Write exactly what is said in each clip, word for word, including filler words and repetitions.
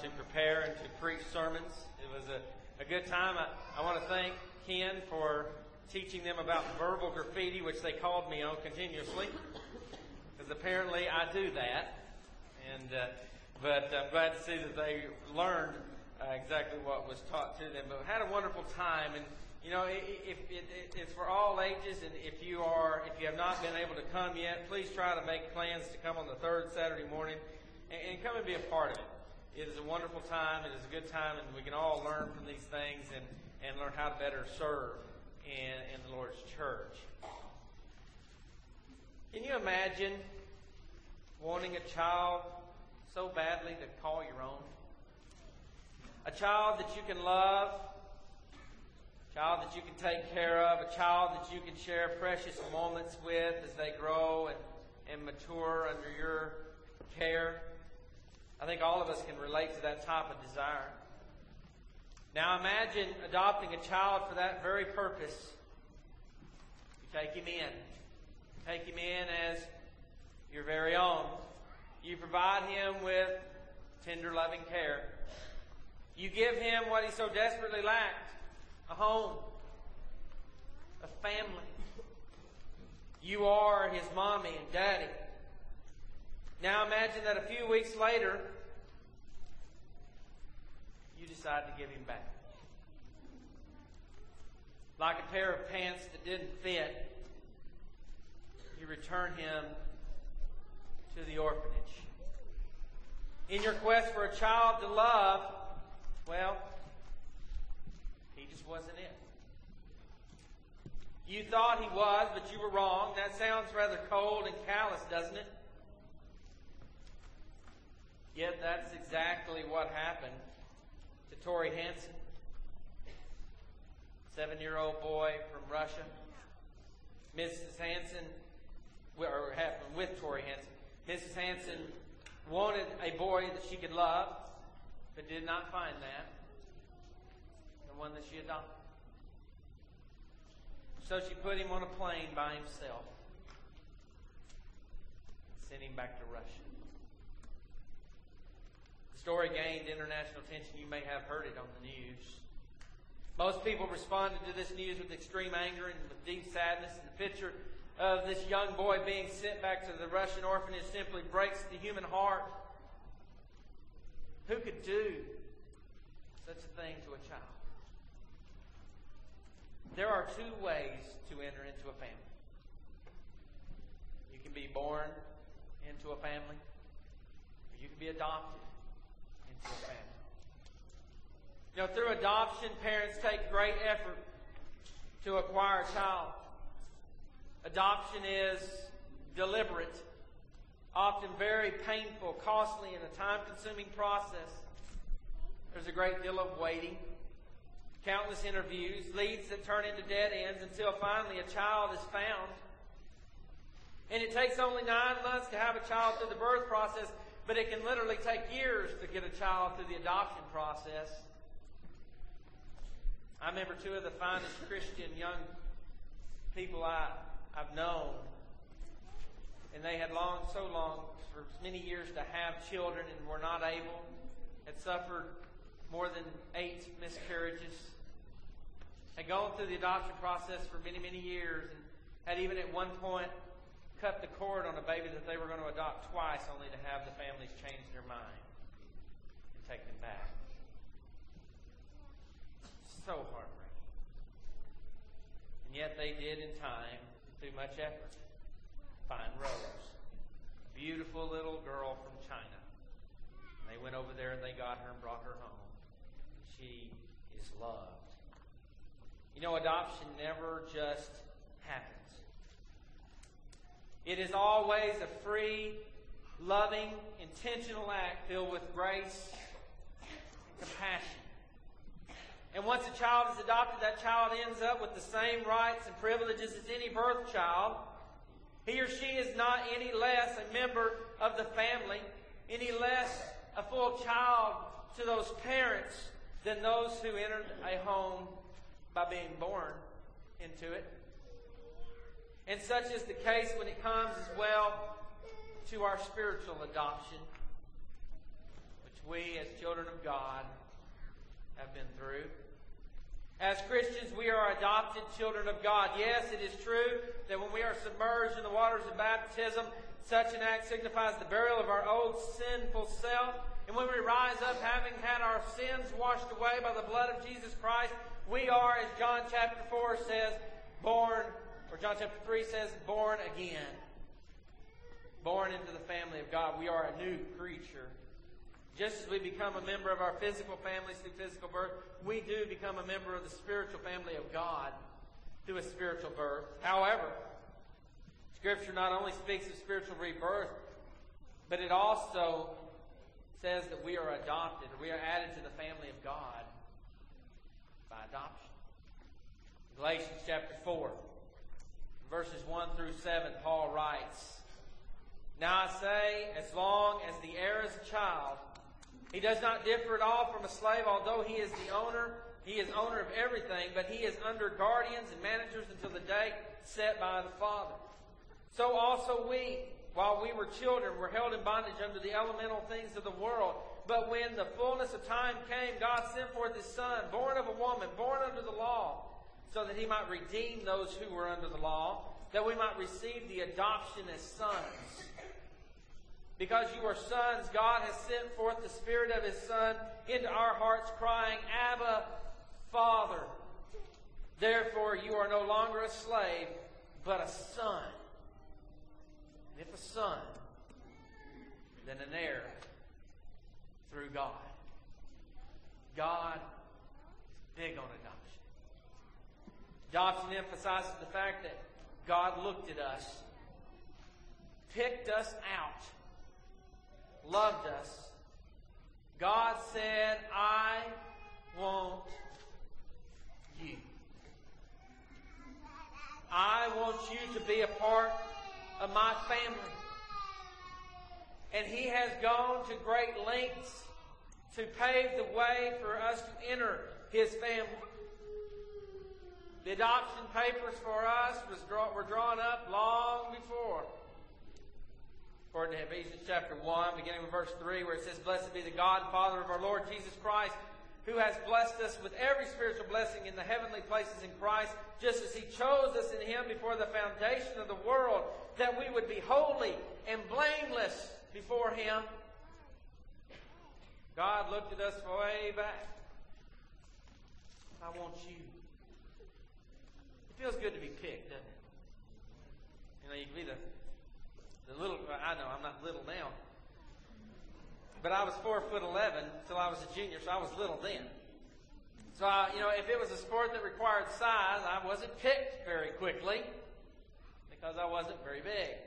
to prepare and to preach sermons. It was a, a good time. I, I want to thank Ken for teaching them about verbal graffiti, which they called me on continuously, because apparently I do that. And uh, but I'm glad to see that they learned uh, exactly what was taught to them. But we had a wonderful time, and you know, it, it, it, it's for all ages. And if you are, if you have not been able to come yet, please try to make plans to come on the third Saturday morning and, and come and be a part of it. It is a wonderful time. It is a good time, and we can all learn from these things and, and learn how to better serve in, in the Lord's church. Can you imagine wanting a child so badly to call your own? A child that you can love, a child that you can take care of, a child that you can share precious moments with as they grow and, and mature under your care. I think all of us can relate to that type of desire. Now imagine adopting a child for that very purpose. You take him in. Take him in as your very own. You provide him with tender, loving care. You give him what he so desperately lacked: a home, a family. You are his mommy and daddy. Now imagine that a few weeks later, you decide to give him back. Like a pair of pants that didn't fit, you return him to the orphanage. In your quest for a child to love, well, he just wasn't it. You thought he was, but you were wrong. That sounds rather cold and callous, doesn't it? Yet that's exactly what happened to Tori Hansen, seven-year-old boy from Russia. Missus Hansen, or happened with Tori Hansen. Missus Hansen wanted a boy that she could love, but did not find that, the one that she adopted. So she put him on a plane by himself and sent him back to Russia. The story gained international attention. You may have heard it on the news. Most people responded to this news with extreme anger and with deep sadness. And the picture of this young boy being sent back to the Russian orphanage simply breaks the human heart. Who could do such a thing to a child? There are two ways to enter into a family. You can be born into a family, or you can be adopted into a family. You know, through adoption, parents take great effort to acquire a child. Adoption is deliberate, often very painful, costly, and a time-consuming process. There's a great deal of waiting, countless interviews, leads that turn into dead ends until finally a child is found. And it takes only nine months to have a child through the birth process, but it can literally take years to get a child through the adoption process. I remember two of the finest Christian young people I, I've known, and they had long, so long, for many years to have children and were not able, had suffered more than eight miscarriages, had gone through the adoption process for many, many years, and had even at one point cut the cord on a baby that they were going to adopt twice, only to have the families change their mind and take them back. So heartbreaking. And yet they did in time, through much effort, find Rose, a beautiful little girl from China. And they went over there and they got her and brought her home. She is loved. You know, adoption never just happens. It is always a free, loving, intentional act filled with grace and compassion. And once a child is adopted, that child ends up with the same rights and privileges as any birth child. He or she is not any less a member of the family, any less a full child to those parents than those who entered a home by being born into it. And such is the case when it comes as well to our spiritual adoption, which we as children of God have been through. As Christians, we are adopted children of God. Yes, it is true that when we are submerged in the waters of baptism, such an act signifies the burial of our old sinful self. And when we rise up having had our sins washed away by the blood of Jesus Christ, we are, as John chapter four says, born, or John chapter three says, born again. Born into the family of God. We are a new creature. Just as we become a member of our physical families through physical birth, we do become a member of the spiritual family of God through a spiritual birth. However, Scripture not only speaks of spiritual rebirth, but it also says that we are adopted, or we are added to the family of God by adoption. Galatians chapter four, verses one through seven, Paul writes, "Now I say, as long as the heir is a child, he does not differ at all from a slave, although he is the owner. He is owner of everything, but he is under guardians and managers until the day set by the Father. So also we, while we were children, were held in bondage under the elemental things of the world. But when the fullness of time came, God sent forth His Son, born of a woman, born under the law, so that He might redeem those who were under the law, that we might receive the adoption as sons. Because you are sons, God has sent forth the Spirit of His Son into our hearts, crying, Abba, Father. Therefore you are no longer a slave, but a son. And if a son, then an heir through God." God is big on adoption. Adoption emphasizes the fact that God looked at us, picked us out, loved us. God said, "I want you. I want you to be a part of my family." And He has gone to great lengths to pave the way for us to enter His family. The adoption papers for us was draw, were drawn up long before. According to Ephesians chapter one, beginning with verse three, where it says, "Blessed be the God and Father of our Lord Jesus Christ, who has blessed us with every spiritual blessing in the heavenly places in Christ, just as He chose us in Him before the foundation of the world, that we would be holy and blameless before Him." God looked at us way back. "I want you." It feels good to be picked, doesn't it? You know, you can be the, the little, I know I'm not little now, but I was four foot eleven until I was a junior, so I was little then. So, I, you know, if it was a sport that required size, I wasn't picked very quickly because I wasn't very big.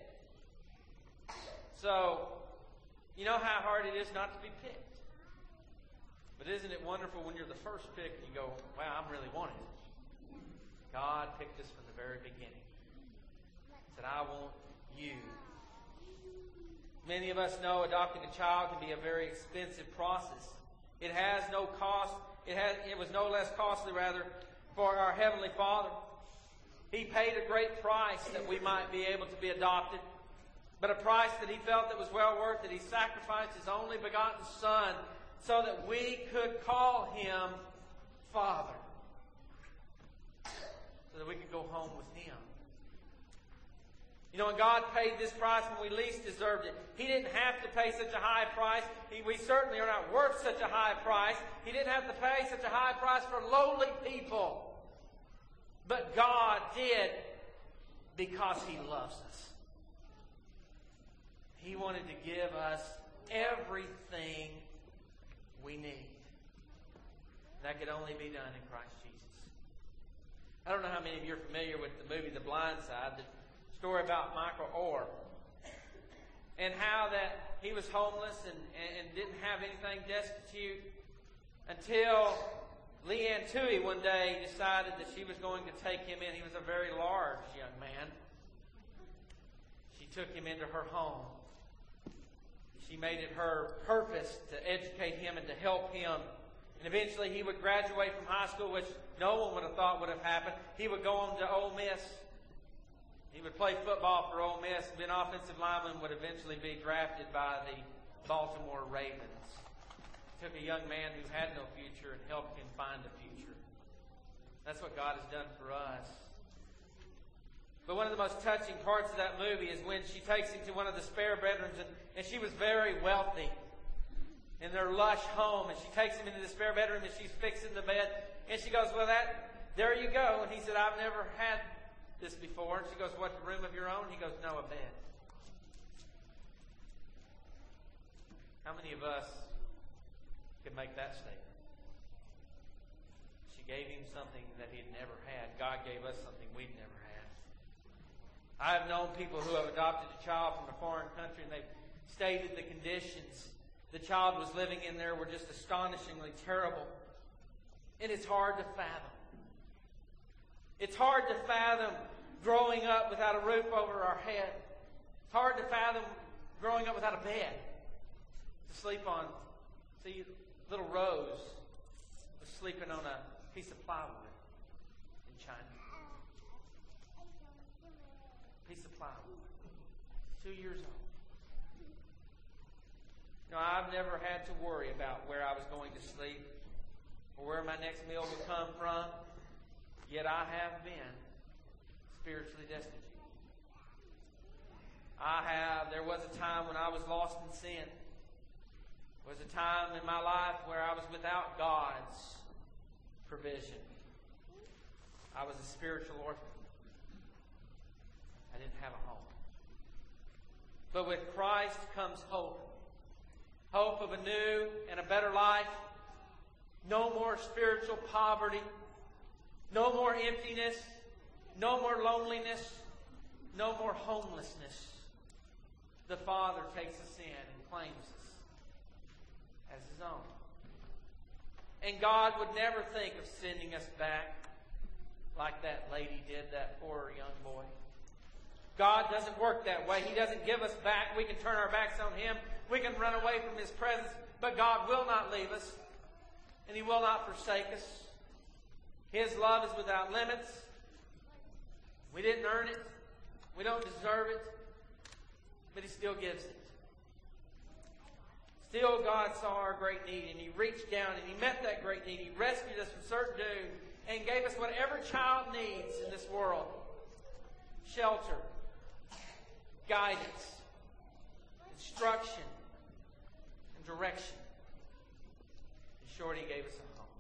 So, you know how hard it is not to be picked. But isn't it wonderful when you're the first pick and you go, "Wow, I'm really wanted." God picked us from the very beginning. Said, "I want you." Many of us know adopting a child can be a very expensive process. It has no cost. It has. It was no less costly, rather, for our Heavenly Father. He paid a great price that we might be able to be adopted, but a price that He felt that was well worth it. He sacrificed His only begotten Son so that we could call Him Father, so that we could go home with Him. You know, when God paid this price when we least deserved it, He didn't have to pay such a high price. He, we certainly are not worth such a high price. He didn't have to pay such a high price for lowly people. But God did, because He loves us. He wanted to give us everything we need. That could only be done in Christ Jesus. I don't know how many of you are familiar with the movie The Blind Side, the story about Michael Orr, and how that he was homeless and, and, and didn't have anything, destitute, until Leanne Toohey one day decided that she was going to take him in. He was a very large young man. She took him into her home. She made it her purpose to educate him and to help him. And eventually he would graduate from high school, which no one would have thought would have happened. He would go on to Ole Miss. He would play football for Ole Miss, be an offensive lineman, would eventually be drafted by the Baltimore Ravens. took a young man who had no future and helped him find a future. That's what God has done for us. But one of the most touching parts of that movie is when she takes him to one of the spare bedrooms, and, and she was very wealthy in their lush home, and she takes him into the spare bedroom and she's fixing the bed, and she goes, well, that, there you go. And he said, I've never had this before. And she goes, what, a room of your own? He goes, no, a bed. How many of us could make that statement? She gave him something that he'd never had. God gave us something we'd never had. I have known people who have adopted a child from a foreign country, and they've stated the conditions the child was living in there were just astonishingly terrible. And it's hard to fathom. It's hard to fathom growing up without a roof over our head. It's hard to fathom growing up without a bed to sleep on. See, little Rose was sleeping on a piece of plywood in China. Piece of plywood. Two years old. You know, I've never had to worry about where I was going to sleep or where my next meal would come from. Yet I have been spiritually destitute. I have, there was a time when I was lost in sin. There was a time in my life where I was without God's provision. I was a spiritual orphan. I didn't have a home. But with Christ comes hope. Hope of a new and a better life. No more spiritual poverty. No more emptiness. No more loneliness. No more homelessness. The Father takes us in and claims us as His own. And God would never think of sending us back like that lady did, that poor young boy. God doesn't work that way. He doesn't give us back. We can turn our backs on Him. We can run away from His presence. But God will not leave us. And He will not forsake us. His love is without limits. We didn't earn it. We don't deserve it. But He still gives it. Still, God saw our great need, and He reached down and He met that great need. He rescued us from certain doom and gave us what every child needs in this world. Shelter, guidance, instruction, and direction. In short, He gave us a home.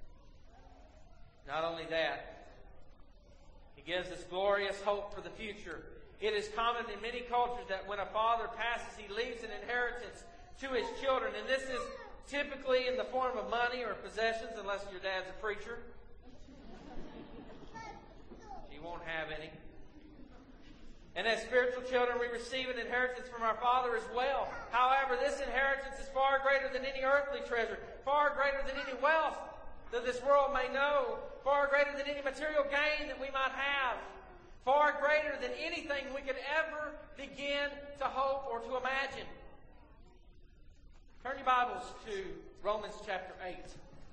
Not only that, He gives us glorious hope for the future. It is common in many cultures that when a father passes, he leaves an inheritance to his children. And this is typically in the form of money or possessions, unless your dad's a preacher. He won't have any. And as spiritual children, we receive an inheritance from our Father as well. However, this inheritance is far greater than any earthly treasure, far greater than any wealth that this world may know, far greater than any material gain that we might have, far greater than anything we could ever begin to hope or to imagine. Turn your Bibles to Romans chapter eight.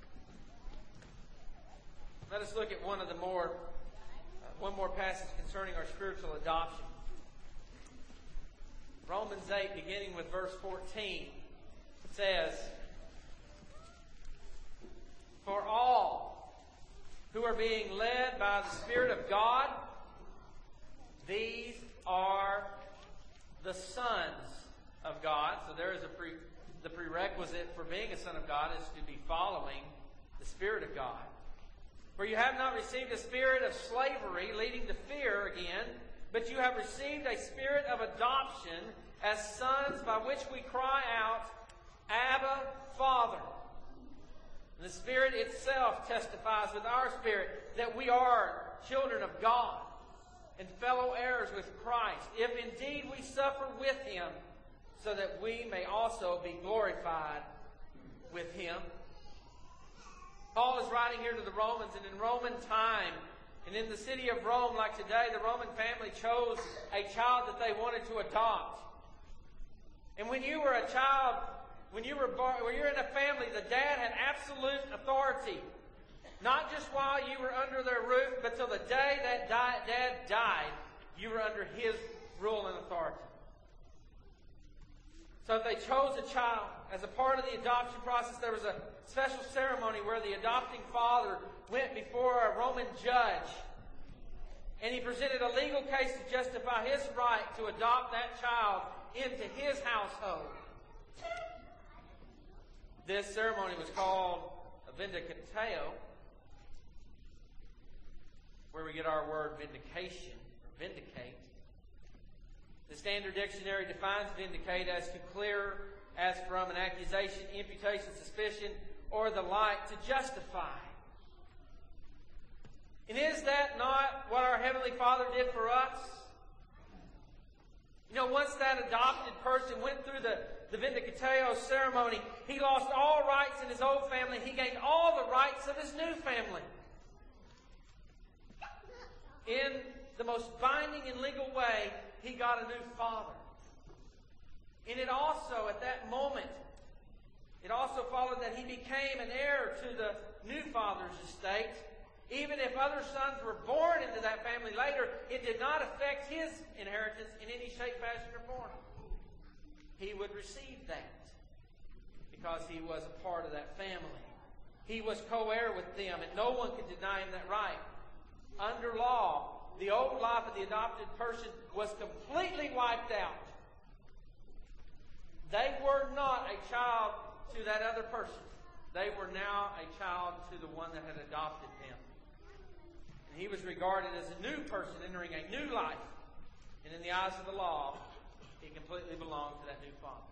Let us look at one of the more, uh, one more passage concerning our spiritual adoption. Romans eight, beginning with verse fourteen, says, "For all who are being led by the Spirit of God, these are the sons of God." So there is a pre, the prerequisite for being a son of God is to be following the Spirit of God. "For you have not received a spirit of slavery, leading to fear again, but you have received a spirit of adoption as sons, by which we cry out, Abba, Father." And the Spirit itself testifies with our spirit that we are children of God and fellow heirs with Christ, if indeed we suffer with Him, so that we may also be glorified with Him. Paul is writing here to the Romans, and in Roman time, and in the city of Rome, like today, the Roman family chose a child that they wanted to adopt. And when you were a child, when you were born, when you're in a family, the dad had absolute authority. Not just while you were under their roof, but till the day that di- dad died, you were under his rule and authority. So if they chose a child, as a part of the adoption process, there was a special ceremony where the adopting father went before a Roman judge, and he presented a legal case to justify his right to adopt that child into his household. This ceremony was called a vindicatio, where we get our word vindication, or vindicate. The Standard Dictionary defines vindicate as to clear as from an accusation, imputation, suspicion, or the like, to justify. And is that not what our Heavenly Father did for us? You know, once that adopted person went through the, the vindicatio ceremony, he lost all rights in his old family. He gained all the rights of his new family. In the most binding and legal way, he got a new father. And it also, at that moment, it also followed that he became an heir to the new father's estate. Even if other sons were born into that family later, it did not affect his inheritance in any shape, fashion, or form. He would receive that because he was a part of that family. He was co-heir with them, and no one could deny him that right. Under law, the old life of the adopted person was completely wiped out. They were not a child to that other person. They were now a child to the one that had adopted them. And he was regarded as a new person entering a new life. And in the eyes of the law, he completely belonged to that new father.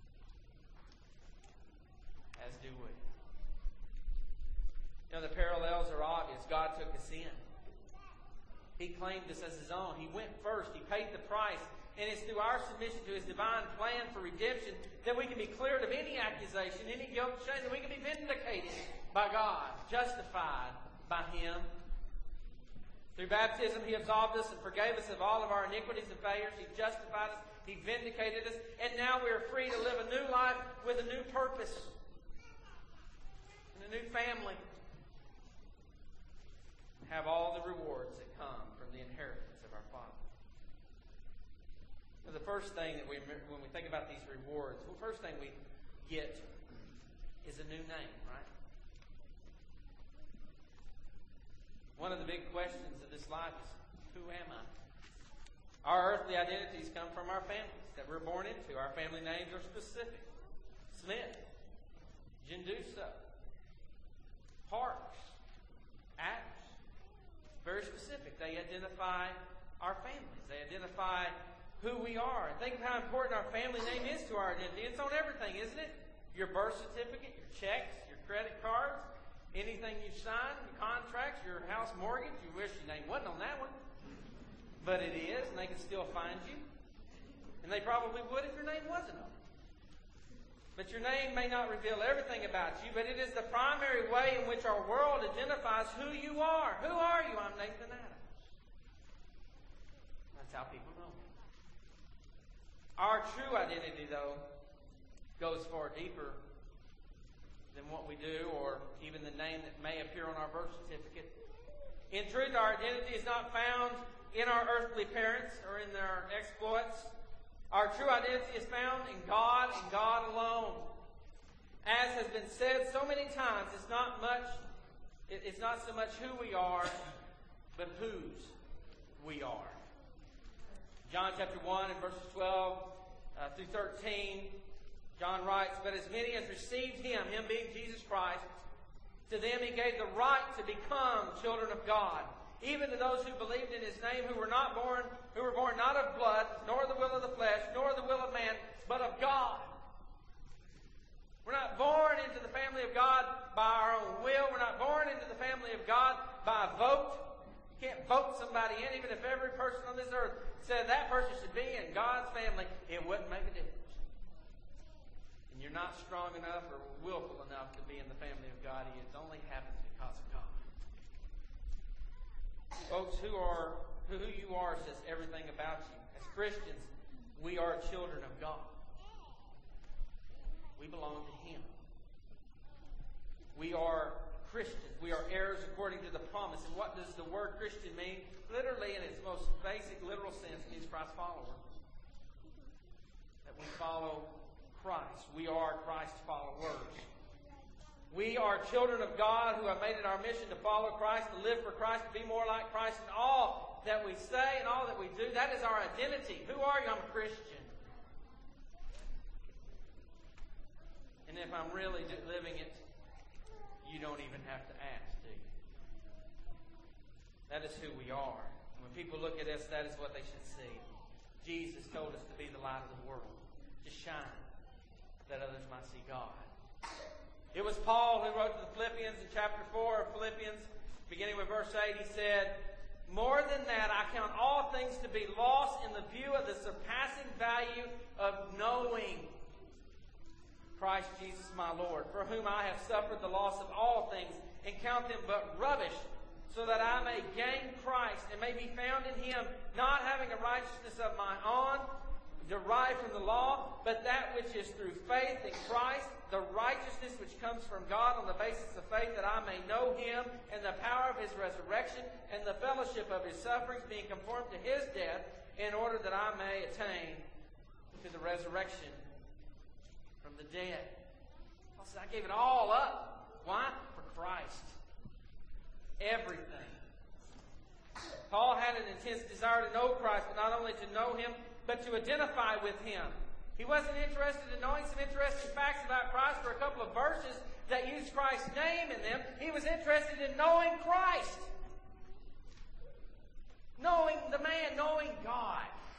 As do we. You know, the parallels are obvious. God took us in. He claimed us as his own. He went first. He paid the price. And it's through our submission to his divine plan for redemption that we can be cleared of any accusation, any guilt, shame, that we can be vindicated by God, justified by him. Through baptism, he absolved us and forgave us of all of our iniquities and failures. He justified us. He vindicated us. And now we are free to live a new life with a new purpose and a new family. Have all the rewards that come from the inheritance of our Father. So the first thing that we, when we think about these rewards, the first thing we get is a new name, right? One of the big questions of this life is, who am I? Our earthly identities come from our families that we're born into. Our family names are specific. Smith, Genduso, Parks, Adams. Very specific. They identify our families. They identify who we are. And think of how important our family name is to our identity. It's on everything, isn't it? Your birth certificate, your checks, your credit cards, anything you sign, your contracts, your house mortgage. You wish your name wasn't on that one. But it is, and they can still find you. And they probably would if your name wasn't on it. But your name may not reveal everything about you, but it is the primary way in which our world identifies who you are. Who are you? I'm Nathan Adams. That's how people know me. Our true identity, though, goes far deeper than what we do or even the name that may appear on our birth certificate. In truth, our identity is not found in our earthly parents or in their exploits. Our true identity is found in God and God alone. As has been said so many times, it's not much, it's not so much who we are, but whose we are. John chapter one and verses twelve uh, through thirteen, John writes, "But as many as received him," him being Jesus Christ, "to them he gave the right to become children of God, even to those who believed in his name, who were not born, who were born not of blood, nor the will of the flesh, nor the will of man, but of God." We're not born into the family of God by our own will. We're not born into the family of God by a vote. You can't vote somebody in, even if every person on this earth said that person should be in God's family. It wouldn't make a difference. And you're not strong enough or willful enough to be in the family of God. It only happens because of God. Folks, who are who you are says everything about you. As Christians, we are children of God. We belong to him. We are Christians. We are heirs according to the promise. And what does the word Christian mean? Literally, in its most basic literal sense, it means Christ follower. That we follow Christ. We are Christ's followers. We are children of God who have made it our mission to follow Christ, to live for Christ, to be more like Christ in all that we say and all that we do. That is our identity. Who are you? I'm a Christian. And if I'm really living it, you don't even have to ask, do you? That is who we are. When people look at us, that is what they should see. Jesus told us to be the light of the world, to shine, that others might see God. It was Paul who wrote to the Philippians in chapter four of Philippians, beginning with verse eight. He said, "More than that, I count all things to be lost in the view of the surpassing value of knowing Christ Jesus my Lord, for whom I have suffered the loss of all things, and count them but rubbish, so that I may gain Christ, and may be found in Him, not having a righteousness of my own, derived from the law, but that which is through faith in Christ, the righteousness which comes from God on the basis of faith, that I may know Him, and the power of His resurrection, and the fellowship of His sufferings, being conformed to His death, in order that I may attain to the resurrection from the dead." Paul said, I gave it all up. Why? For Christ. Everything. Paul had an intense desire to know Christ, but not only to know Him, but to identify with Him. He wasn't interested in knowing some interesting facts about Christ or a couple of verses that used Christ's name in them. He was interested in knowing Christ. Knowing the man, knowing God.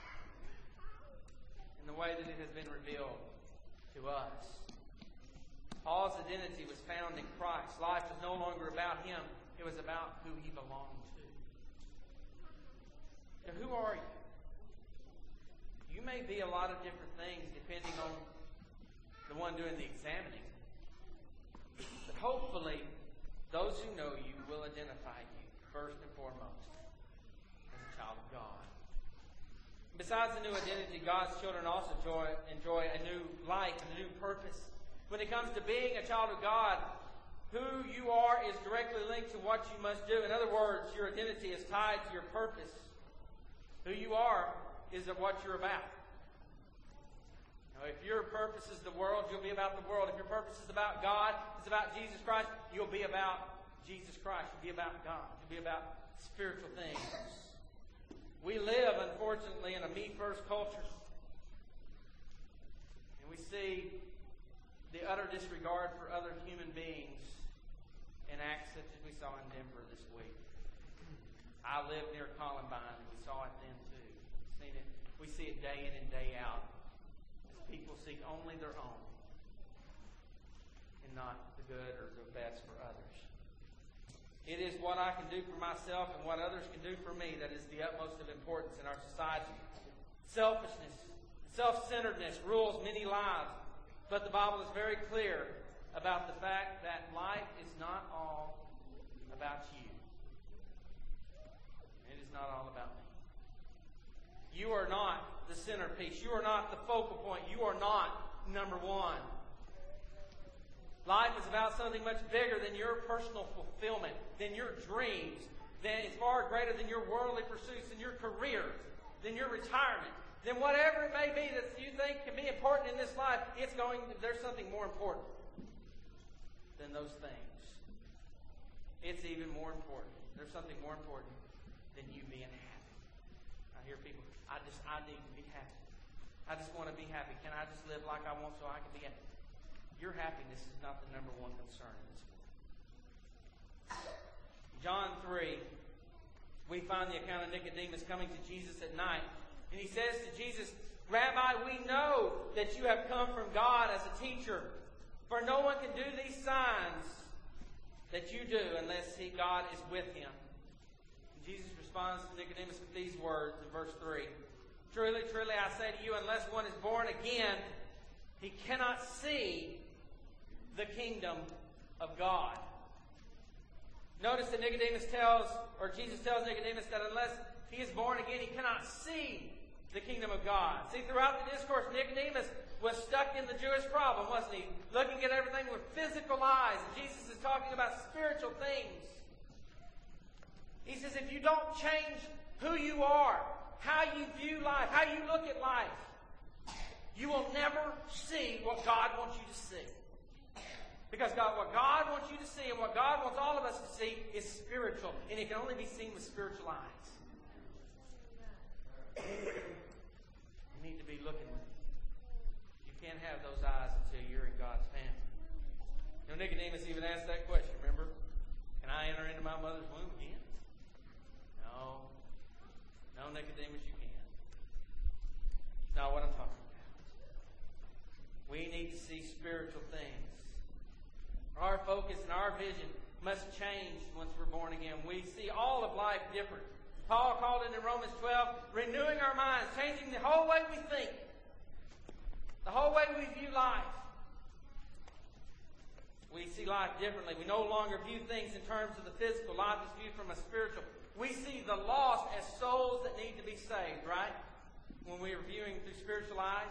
In the way that it has been revealed to us. Paul's identity was found in Christ. Life was no longer about him. It was about who he belonged to. Now, who are you? You may be a lot of different things depending on the one doing the examining. But hopefully, those who know you will identify you first and foremost as a child of God. Besides the new identity, God's children also enjoy, enjoy a new life and a new purpose. When it comes to being a child of God, who you are is directly linked to what you must do. In other words, your identity is tied to your purpose. Who you are is of what you're about. Now, if your purpose is the world, you'll be about the world. If your purpose is about God, it's about Jesus Christ, you'll be about Jesus Christ. You'll be about God. You'll be about spiritual things. We live, unfortunately, in a me-first culture. And we see the utter disregard for other human beings in acts such as we saw in Denver this week. I live near Columbine, and we saw it then too. Seen it. We see it day in and day out. As people seek only their own and not the good or the best for others. It is what I can do for myself and what others can do for me that is the utmost of importance in our society. Selfishness, self-centeredness rules many lives, but the Bible is very clear about the fact that life is not all about you. It is not all about me. You are not the centerpiece. You are not the focal point. You are not number one. Life is about something much bigger than your personal fulfillment, than your dreams, than it's far greater than your worldly pursuits, than your career, than your retirement, than whatever it may be that you think can be important in this life. It's going. There's something more important than those things. It's even more important. There's something more important than you being happy. I hear people, I just, I need to be happy. I just want to be happy. Can I just live like I want so I can be happy? Your happiness is not the number one concern in this world. John three, we find the account of Nicodemus coming to Jesus at night. And he says to Jesus, Rabbi, we know that you have come from God as a teacher. For no one can do these signs that you do unless he, God is with him. And Jesus responds to Nicodemus with these words in verse three. Truly, truly, I say to you, unless one is born again, he cannot see the kingdom of God. Notice that Nicodemus tells, or Jesus tells Nicodemus that unless he is born again, he cannot see the kingdom of God. See, throughout the discourse, Nicodemus was stuck in the Jewish problem, wasn't he? Looking at everything with physical eyes. And Jesus is talking about spiritual things. He says, if you don't change who you are, how you view life, how you look at life, you will never see what God wants you to see. Because God, what God wants you to see and what God wants all of us to see is spiritual. And it can only be seen with spiritual eyes. You need to be looking. You can't have those eyes until you're in God's family. You know, Nicodemus even asked that question, remember? Can I enter into my mother's womb again? No. No, Nicodemus, you can't. It's not what I'm talking about. We need to see spiritual things. Our focus and our vision must change once we're born again. We see all of life different. Paul called it in Romans twelve, renewing our minds, changing the whole way we think, the whole way we view life. We see life differently. We no longer view things in terms of the physical. Life is viewed from a spiritual. We see the lost as souls that need to be saved, right? When we are viewing through spiritual eyes.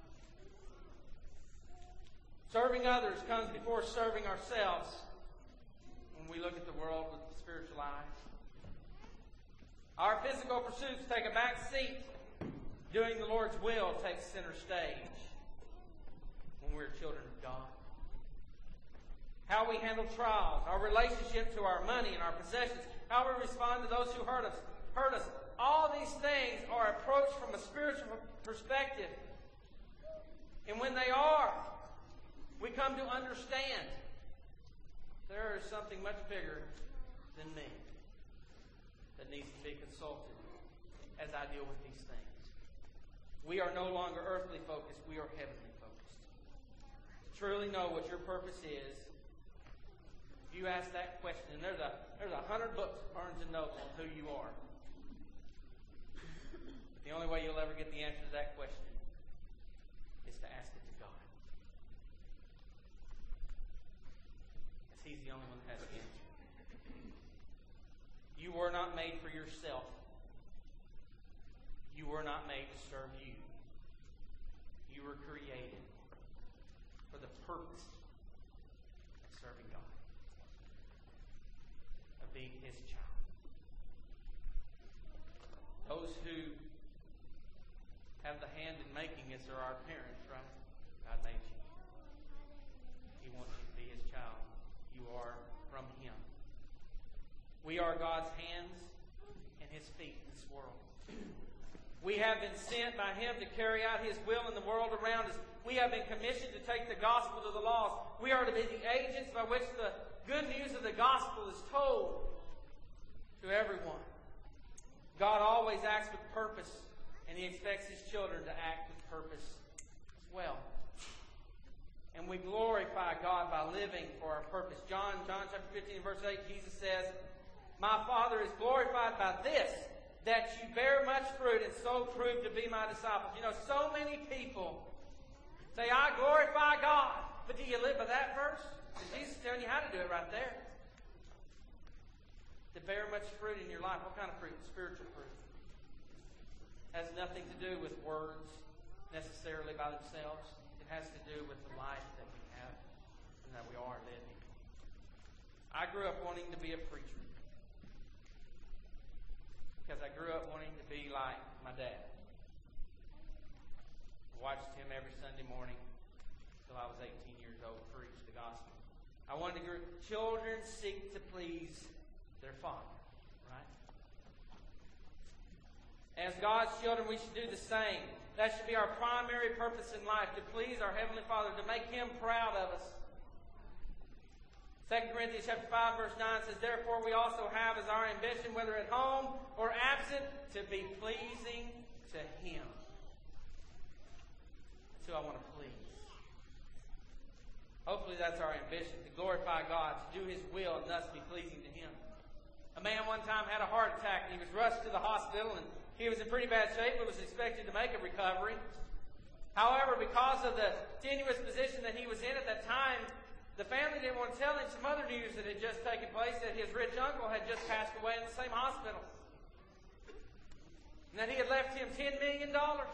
Serving others comes before serving ourselves when we look at the world with spiritual eyes. Our physical pursuits take a back seat. Doing the Lord's will takes center stage when we're children of God. How we handle trials, our relationship to our money and our possessions, how we respond to those who hurt us, hurt us. All these things are approached from a spiritual perspective. And when they are, we come to understand there is something much bigger than me that needs to be consulted as I deal with these things. We are no longer earthly focused. We are heavenly focused. Truly know what your purpose is. If you ask that question, and there's a there's a hundred books of Barnes and Noble on who you are. But the only way you'll ever get the answer to that question is to ask it to God. Because He's the only one that has the answer. You were not made for yourself. You were not made to serve you. You were created for the purpose of serving God, of being His child. Those who have the hand in making us are our parents, right? God made you. He wants you to be His child. You are from Him. We are God's hands and His feet in this world. We have been sent by Him to carry out His will in the world around us. We have been commissioned to take the gospel to the lost. We are to be the agents by which the good news of the gospel is told to everyone. God always acts with purpose, and He expects His children to act with purpose as well. And we glorify God by living for our purpose. John, John chapter fifteen, verse eight, Jesus says, "My Father is glorified by this, that you bear much fruit and so prove to be my disciples." You know, so many people say, "I glorify God." But do you live by that verse? Is Jesus telling you how to do it right there? To bear much fruit in your life. What kind of fruit? Spiritual fruit. It has nothing to do with words necessarily by themselves. It has to do with the life that we have and that we are living. I grew up wanting to be a preacher. Because I grew up wanting to be like my dad. I watched him every Sunday morning until I was eighteen years old preach the gospel. I wanted to grow. Children seek to please their father, right? As God's children, we should do the same. That should be our primary purpose in life, to please our Heavenly Father, to make Him proud of us. Second Corinthians chapter five, verse nine says, "Therefore we also have as our ambition, whether at home or absent, to be pleasing to Him." That's who I want to please. Hopefully that's our ambition, to glorify God, to do His will, and thus be pleasing to Him. A man one time had a heart attack, and he was rushed to the hospital, and he was in pretty bad shape, but was expected to make a recovery. However, because of the tenuous position that he was in at that time, the family didn't want to tell him some other news that had just taken place, that his rich uncle had just passed away in the same hospital. And that he had left him ten million dollars.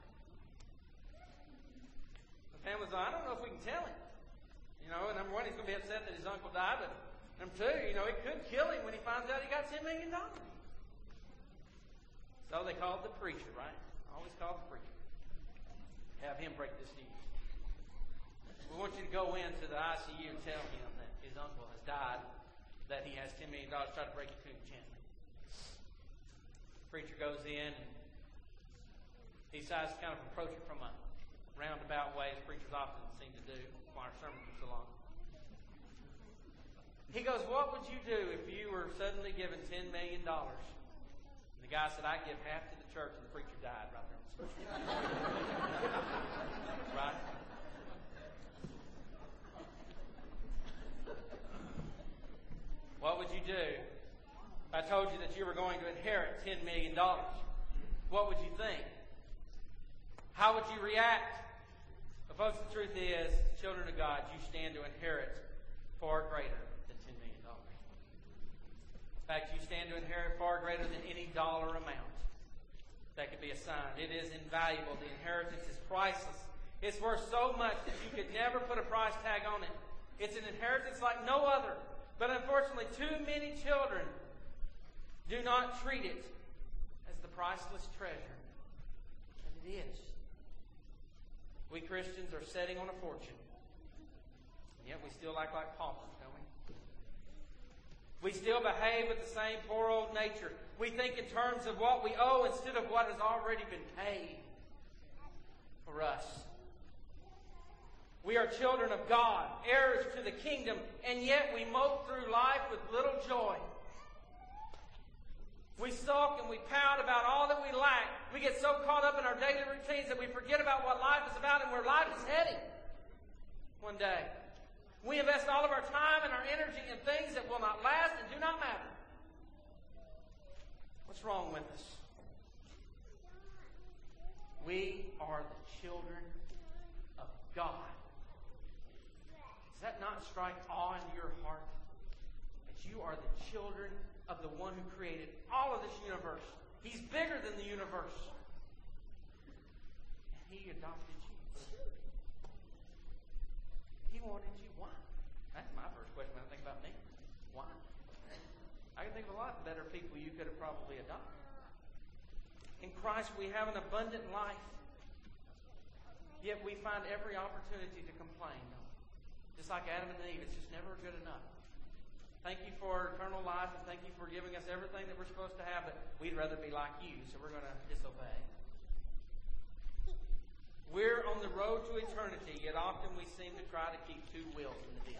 The family was like, "I don't know if we can tell him." You know, number one, he's going to be upset that his uncle died, but number two, you know, it could kill him when he finds out he got ten million dollars. So they called the preacher, right? Always called the preacher. have him break this news. We want you to go into the I C U and tell him that his uncle has died, that he has ten million dollars. Try to break it to him gently. Preacher goes in and he decides to kind of approach it from a roundabout way, as preachers often seem to do while our sermon comes along. He goes, what would you do if you were suddenly given ten million dollars? And the guy said, I'd give half to the church, and the preacher died right there on the spot. Right? What would you do if I told you that you were going to inherit ten million dollars? What would you think? How would you react? But folks, the truth is, children of God, you stand to inherit far greater than ten million dollars. In fact, you stand to inherit far greater than any dollar amount that could be assigned. It is invaluable. The inheritance is priceless. It's worth so much that you could never put a price tag on it. It's an inheritance like no other. But unfortunately, too many children do not treat it as the priceless treasure that it is. We Christians are sitting on a fortune, and yet we still act like paupers, don't we? We still behave with the same poor old nature. We think in terms of what we owe instead of what has already been paid for us. We are children of God, heirs to the kingdom, and yet we mope through life with little joy. We sulk and we pout about all that we lack. We get so caught up in our daily routines that we forget about what life is about and where life is heading one day. We invest all of our time and our energy in things that will not last and do not matter. What's wrong with us? We are the children of God. Does that not strike awe into your heart? That you are the children of the one who created all of this universe. He's bigger than the universe. And He adopted you. He wanted you. Why? That's my first question when I think about me. Why? I can think of a lot better people you could have probably adopted. In Christ we have an abundant life. Yet we find every opportunity to complain. Just like Adam and Eve, it's just never good enough. Thank you for eternal life, and thank you for giving us everything that we're supposed to have, but we'd rather be like you, so we're going to disobey. We're on the road to eternity, yet often we seem to try to keep two wheels in the ditch.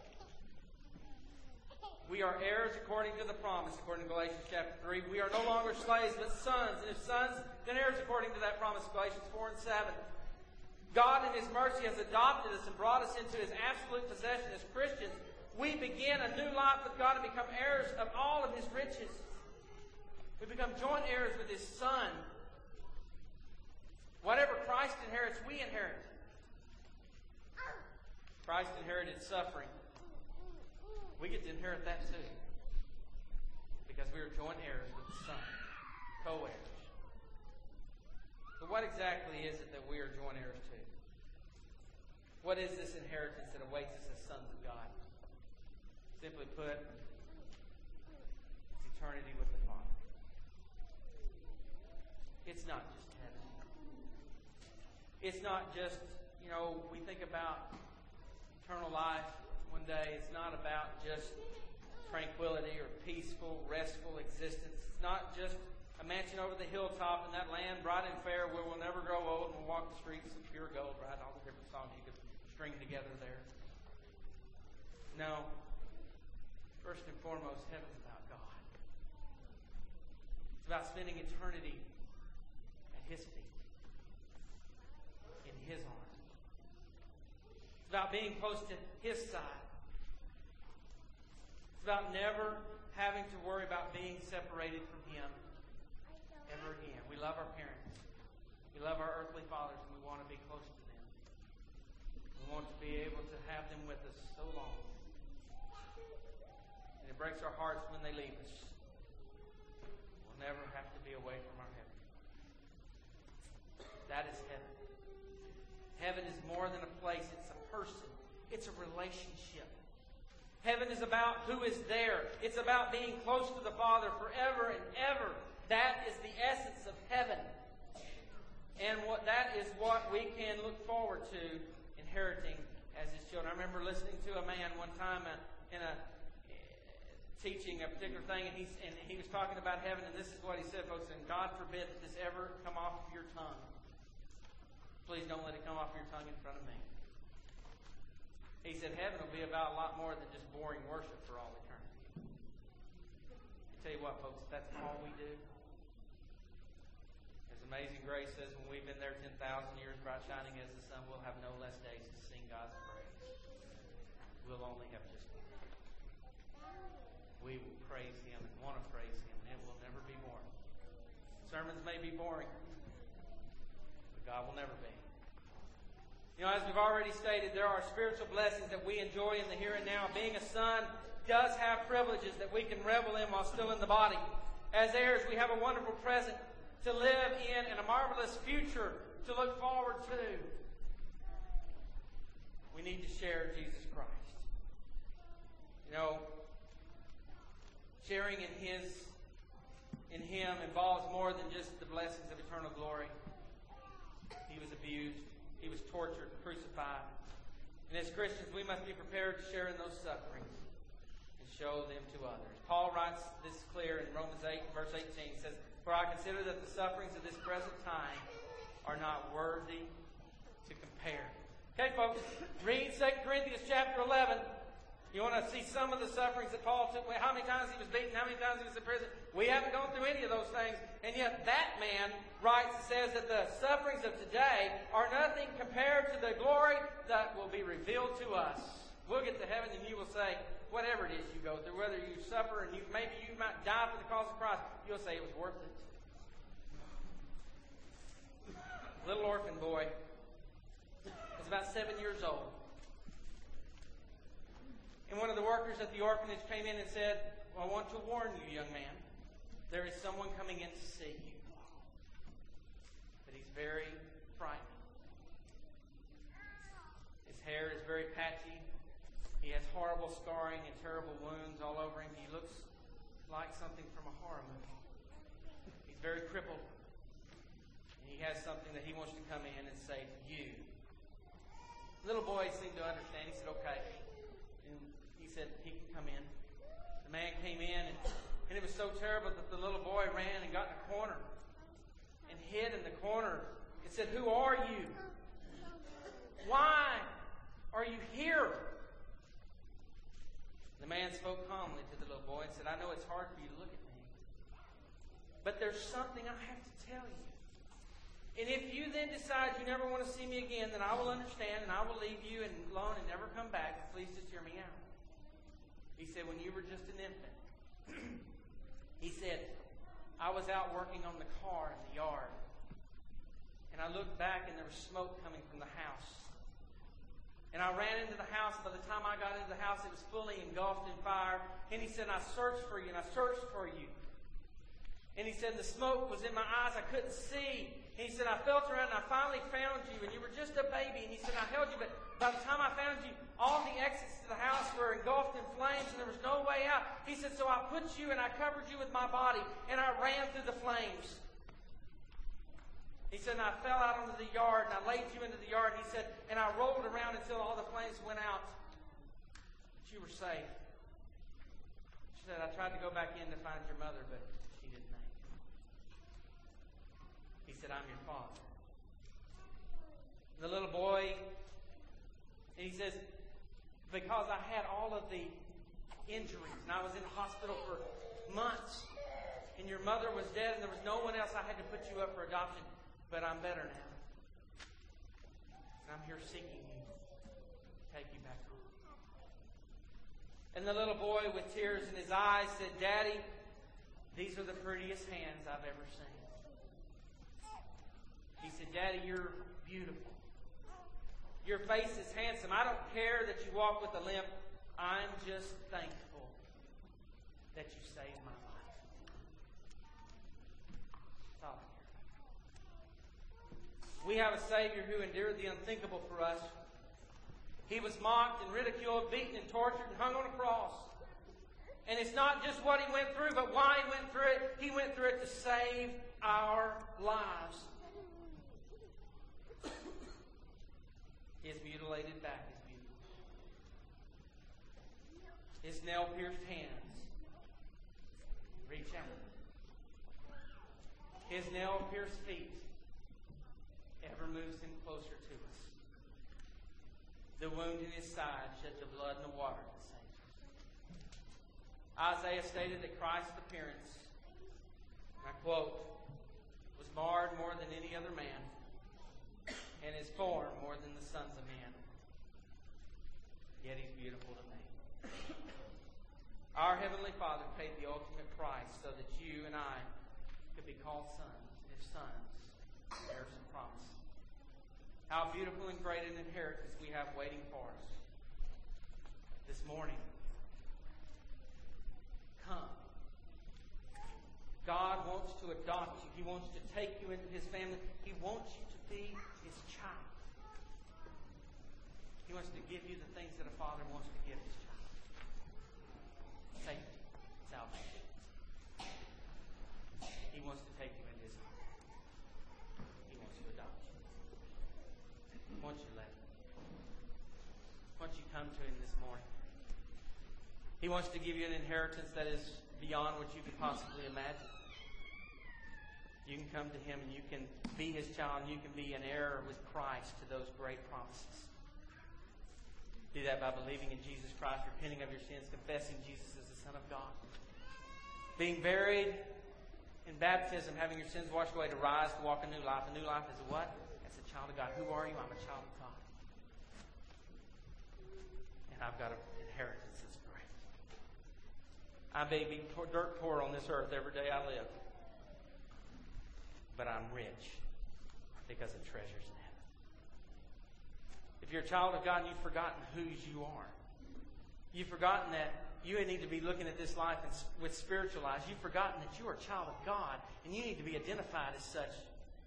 We are heirs according to the promise, according to Galatians chapter three. We are no longer slaves, but sons, and if sons, then heirs according to that promise, Galatians four and seven. God in His mercy has adopted us and brought us into His absolute possession as Christians. We begin a new life with God and become heirs of all of His riches. We become joint heirs with His Son. Whatever Christ inherits, we inherit. Christ inherited suffering. We get to inherit that too. Because we are joint heirs with the Son. Co-heirs. But what exactly is it that we are joint heirs to? What is this inheritance that awaits us as sons of God? Simply put, it's eternity with the Father. It's not just heaven. It's not just, you know, we think about eternal life one day. It's not about just tranquility or peaceful, restful existence. It's not just a mansion over the hilltop in that land bright and fair where we'll never grow old and we'll walk the streets of pure gold, right? All the different songs you could string together there. No. First and foremost, heaven's about God. It's about spending eternity at His feet. In His arms. It's about being close to His side. It's about never having to worry about being separated from Him ever again. We love our parents. We love our earthly fathers, and we want to be close to them. We want to be able to have them with us so long. And it breaks our hearts when they leave us. We'll never have to be away from our heaven. That is heaven. Heaven is more than a place. It's a person. It's a relationship. Heaven is about who is there. It's about being close to the Father forever and ever. That is the essence of heaven. And what that is what we can look forward to inheriting as his children. I remember listening to a man one time uh, in a uh, teaching a particular thing, and, he's, and he was talking about heaven, and this is what he said, folks, and God forbid that this ever come off of your tongue. Please don't let it come off your tongue in front of me. He said heaven will be about a lot more than just boring worship for all eternity. I tell you what, folks, if that's all we do, as Amazing Grace says, when we've been there ten thousand years, bright shining as the sun, we'll have no less days to sing God's praise. We'll only have just one. We will praise Him and want to praise Him, and it will never be boring. Sermons may be boring, but God will never be. You know, as we've already stated, there are spiritual blessings that we enjoy in the here and now. Being a son does have privileges that we can revel in while still in the body. As heirs, we have a wonderful present to live in and a marvelous future to look forward to. We need to share Jesus Christ. You know, sharing in His, in Him involves more than just the blessings of eternal glory. He was abused. He was tortured, crucified. And as Christians, we must be prepared to share in those sufferings and show them to others. Paul writes this clear in Romans eight, verse eighteen. He says, "For I consider that the sufferings of this present time are not worthy to compare." Okay, folks, read Second Corinthians chapter eleven. You want to see some of the sufferings that Paul took? How many times he was beaten, how many times he was in prison? We haven't gone through any of those things. And yet that man writes and says that the sufferings of today are nothing compared to the glory that will be revealed to us. We'll get to heaven and you will say, whatever it is you go through, whether you suffer and you maybe you might die for the cause of Christ, you'll say it was worth it. Little orphan boy was about seven years old. And one of the workers at the orphanage came in and said, "Well, I want to warn you, young man, there is someone coming in to see you. But he's very frightening. His hair is very patchy. He has horrible scarring and terrible wounds all over him. He looks like something from a horror movie. He's very crippled. And he has something that he wants to come in and say to you." The little boy seemed to understand. He said, "Okay." And he said he can come in. The man came in, and, and it was so terrible that the little boy ran and got in a corner and hid in the corner and said, "Who are you? Why are you here?" The man spoke calmly to the little boy and said, "I know it's hard for you to look at me, but there's something I have to tell you. And if you then decide you never want to see me again, then I will understand and I will leave you alone and never come back. But please just hear me out." He said, "When you were just an infant," he said, "I was out working on the car in the yard. And I looked back and there was smoke coming from the house. And I ran into the house. By the time I got into the house, it was fully engulfed in fire. And he said, I searched for you and I searched for you. And he said, the smoke was in my eyes. I couldn't see. And he said, I felt around and I finally found you. And you were just a baby. And he said, I held you. But by the time I found you, all the exits to the house were engulfed in flames and there was no way out. He said, so I put you and I covered you with my body. And I ran through the flames. He said, and I fell out onto the yard, and I laid you into the yard. And he said, and I rolled around until all the flames went out. But you were safe. She said, I tried to go back in to find your mother, but she didn't make it. He said, I'm your father. The little boy, and he says, because I had all of the injuries, and I was in the hospital for months, and your mother was dead, and there was no one else, I had to put you up for adoption. But I'm better now. And I'm here seeking you to take you back home. And the little boy with tears in his eyes said, Daddy, these are the prettiest hands I've ever seen. He said, Daddy, you're beautiful. Your face is handsome. I don't care that you walk with a limp. I'm just thankful that you saved my life. That's all I care. We have a Savior who endured the unthinkable for us. He was mocked and ridiculed, beaten and tortured and hung on a cross. And it's not just what He went through, but why He went through it. He went through it to save our lives. His mutilated back is beautiful. His nail-pierced hands reach out. His nail-pierced feet ever moves him closer to us. The wound in his side shed the blood and the water to save us. Isaiah stated that Christ's appearance, and I quote, was marred more than any other man, and his form more than the sons of men. Yet he's beautiful to me. Our Heavenly Father paid the ultimate price so that you and I could be called sons. If sons, heirs of promise. How beautiful and great an inheritance we have waiting for us. This morning, come. God wants to adopt you. He wants to take you into His family. He wants you to be His child. He wants to give you the things that a father wants to give his child. Safety, salvation. He wants to take you into His heart. He wants to adopt you. Won't you let Him? Won't you come to Him this morning? He wants to give you an inheritance that is beyond what you could possibly imagine. You can come to Him and you can be His child and you can be an heir with Christ to those great promises. Do that by believing in Jesus Christ, repenting of your sins, confessing Jesus as the Son of God. Being buried in baptism, having your sins washed away to rise to walk a new life. A new life is a what? As a child of God. Who are you? I'm a child of God. And I've got an inheritance that's great. I may be dirt poor on this earth every day I live. But I'm rich because of treasures in heaven. If you're a child of God and you've forgotten whose you are, you've forgotten that you need to be looking at this life with spiritual eyes. You've forgotten that you are a child of God and you need to be identified as such.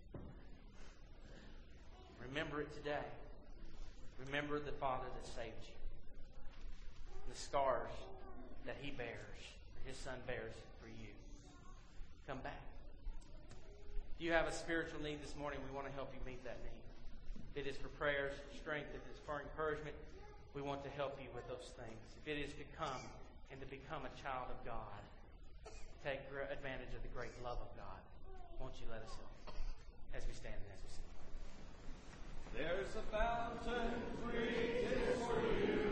Remember it today. Remember the Father that saved you. The scars that He bears, or His Son bears for you. Come back. If you have a spiritual need this morning, we want to help you meet that need. If it is for prayers, strength, if it's for encouragement, we want to help you with those things. If it is to come and to become a child of God, take advantage of the great love of God, won't you let us help as we stand and as we sing. There's a fountain free, 'tis for you.